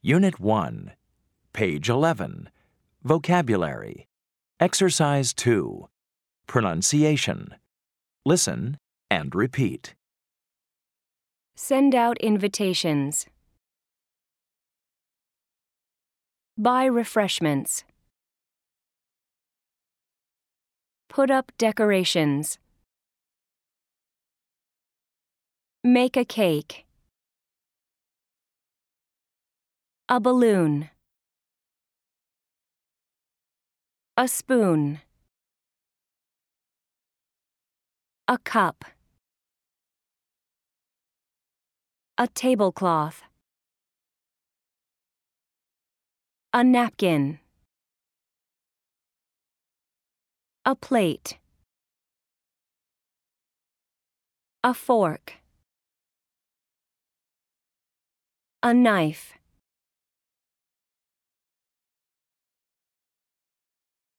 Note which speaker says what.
Speaker 1: Unit 1, page 11, Vocabulary. Exercise 2, Pronunciation. Listen and repeat.
Speaker 2: Send out invitations. Buy refreshments. Put up decorations. Make a cake. A balloon. A spoon. A cup. A tablecloth. A napkin. A plate. A fork. A knife.